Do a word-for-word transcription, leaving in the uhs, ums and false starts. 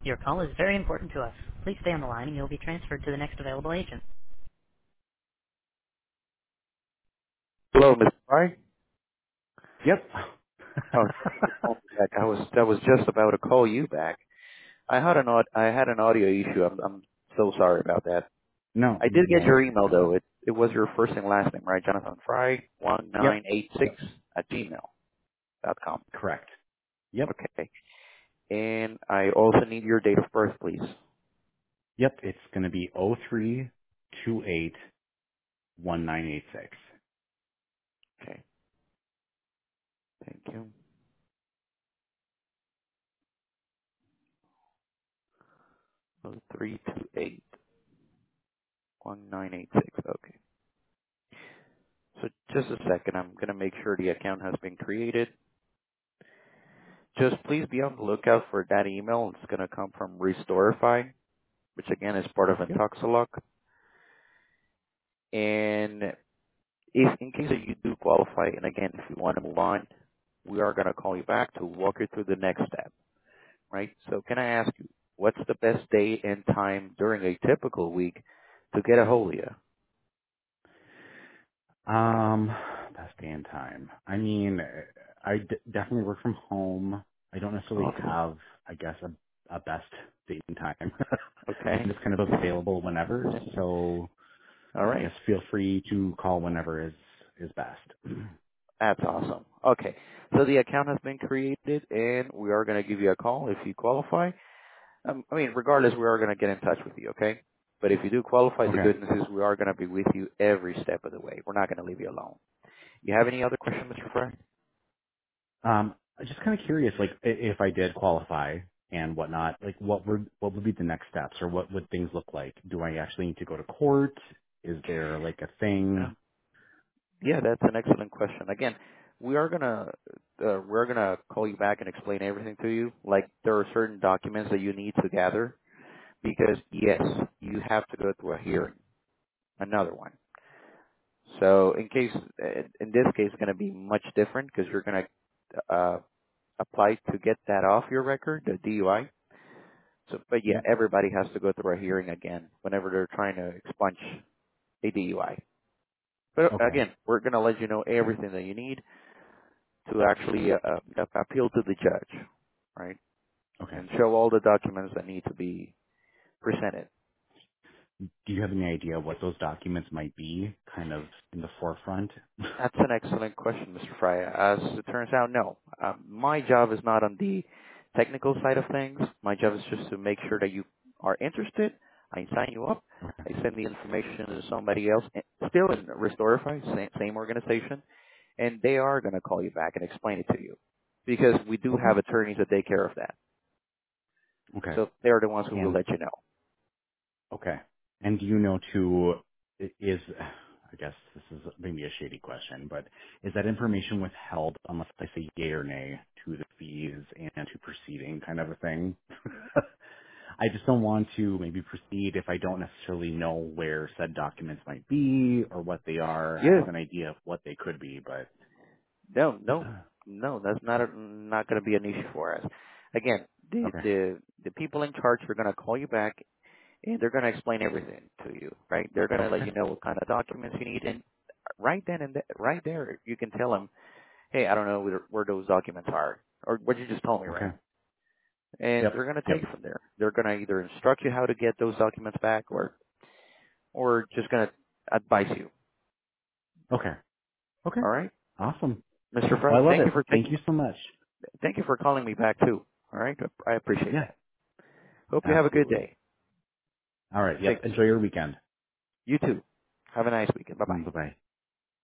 Your call is very important to us. Please stay on the line and you'll be transferred to the next available agent. Hello, Mister Fry. Yep. Oh, thank you for calling me back. I was I was just about to call you back. I had an aud- I had an audio issue. I'm I'm so sorry about that. no, I did get no your worries. email No though. worries. It it was your first and last name, right? Jonathan Fry one nine Yep. eight six at gmail dot com. Correct. Yep. Okay. And I also need your date of birth, please. Yep. It's going to be O three two eight one nine eight six. Okay. Thank you. Three two eight one nine eight six. Okay. So just a second. I'm going to make sure the account has been created. Just please be on the lookout for that email. It's going to come from Restorify, which again is part of Yep. Intoxilock. And if in case that you do qualify, and again, if you want to move on, we are going to call you back to walk you through the next step, right? So can I ask you, what's the best day and time during a typical week to get a hold of you? Um, best day and time. I mean, I d- definitely work from home. I don't necessarily Awesome. have, I guess, a, a best date and time. I'm Okay. just kind of available whenever. So All I right. guess feel free to call whenever is is best. That's awesome. Okay. So the account has been created, and we are going to give you a call if you qualify. Um, I mean, regardless, we are going to get in touch with you, okay? But if you do qualify, the Okay. good news is we are going to be with you every step of the way. We're not going to leave you alone. You have any other questions, Mister Fry? Um, I'm just kind of curious, like i- if I did qualify and whatnot, like what would what would be the next steps, or what would things look like? Do I actually need to go to court? Is there like a Uh, thing? yeah, that's an excellent question. Again, we are gonna uh, we're gonna call you back and explain everything to you. Like there are certain documents that you need to gather because yes, you have to go through a hearing, another one. So in case uh, in this case, it's gonna be much different because you're gonna uh, apply to get that off your record, the D U I. So, but yeah, Yep. everybody has to go through a hearing again whenever they're trying to expunge a D U I. But Okay. again, we're going to let you know everything that you need to actually uh, uh, appeal to the judge, right? Okay. And show all the documents that need to be presented. Do you have any idea what those documents might be, kind of in the forefront? That's an excellent question, Mister Fry. As it turns out, no. Um, my job is not on the technical side of things. My job is just to make sure that you are interested. I sign you up. Okay. I send the information to somebody else, eh, still in Restorify, same, same organization, and they are going to call you back and explain it to you. Because we do Okay. have attorneys that take care of that. Okay. So they're the ones who will And let you know. okay. And do you know to i- is I guess this is maybe a shady question, but is that information withheld unless I say yay or nay to the fees and to proceeding kind of a thing? I just don't want to maybe proceed if I don't necessarily know where said documents might be or what they are. I Yeah. have an idea of what they could be, but No, no, no. That's not a, not going to be an issue for us. Again, the okay. the the people in charge are going to call you back and they're going to explain everything to you. Right? They're going to let Okay. you know what kind of documents you need, and right then and th- right there, you can tell them, "Hey, I don't know where, where those documents are, or what you just told me, Okay. right?" And Yep. they're going to take Yep. it from there. They're going to either instruct you how to get those documents back, or or just going to advise you. Okay. Okay. All right, Awesome. Mister Well, Fry. I love Thank you it. for Thank taking. you so much. Thank you for calling me back too. All right, I appreciate Yeah. that. Hope you have a good Absolutely. day. All right. Yep. Thanks. Enjoy your weekend. You too. Have a nice weekend. Bye bye. Bye bye.